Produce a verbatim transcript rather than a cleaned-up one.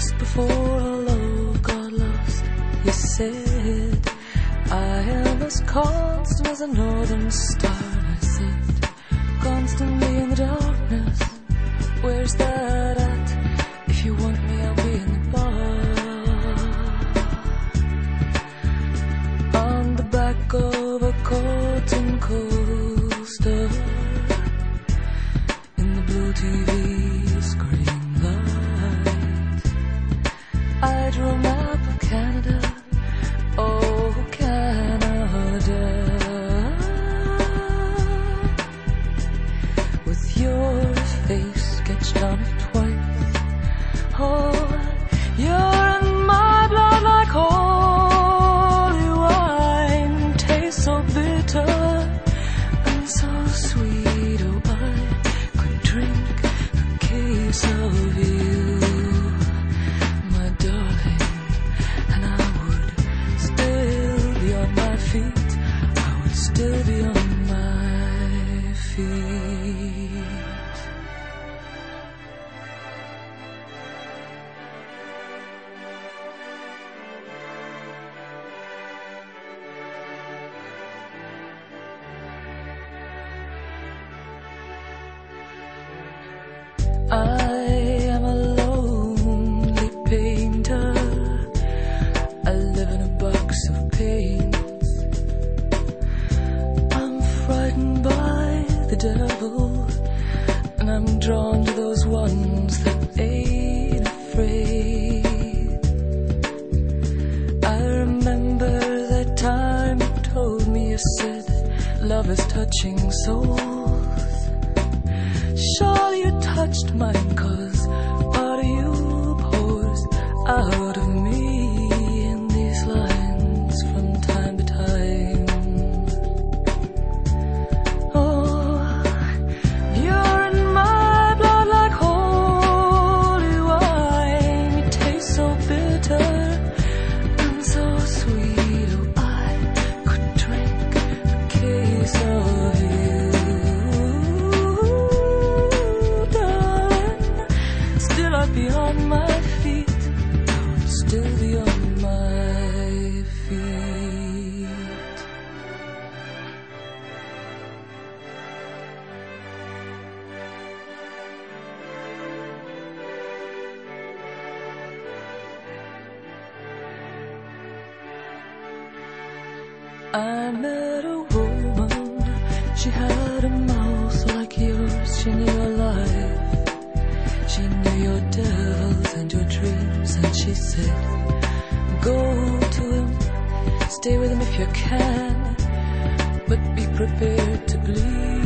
Just before our love got lost, you said, I am as constant as a northern star. I said, constantly in the darkness, where's that at? If you want me, I'll be in the bar. On the back of a cotton coaster, in the blue T V screen light, I drew a map of Canada. Oh, Canada, with your face sketched on it twice. Oh, you're in my blood like holy wine, tastes so bitter and so sweet. Oh, I could drink a case of you, my darling, and I would still be on my feet. I would still be on my feet. I am a lonely painter. I live in a box of paints. I'm frightened by the devil, and I'm drawn to those ones that ain't afraid. I remember that time you told me, you said, love is touching souls. Surely you touched mine, 'cause part of you pours out of me in these lines from time to time. Oh, you're in my blood like holy wine. You taste so bitter and so sweet. Oh, I could drink a case of you, darling. Still I'd be on my feet. I would still be on my feet. I met a woman, she had a mouth like yours. She knew your life, she knew your devils and your dreams. And she said, go to him, stay with him if you can, but be prepared to bleed.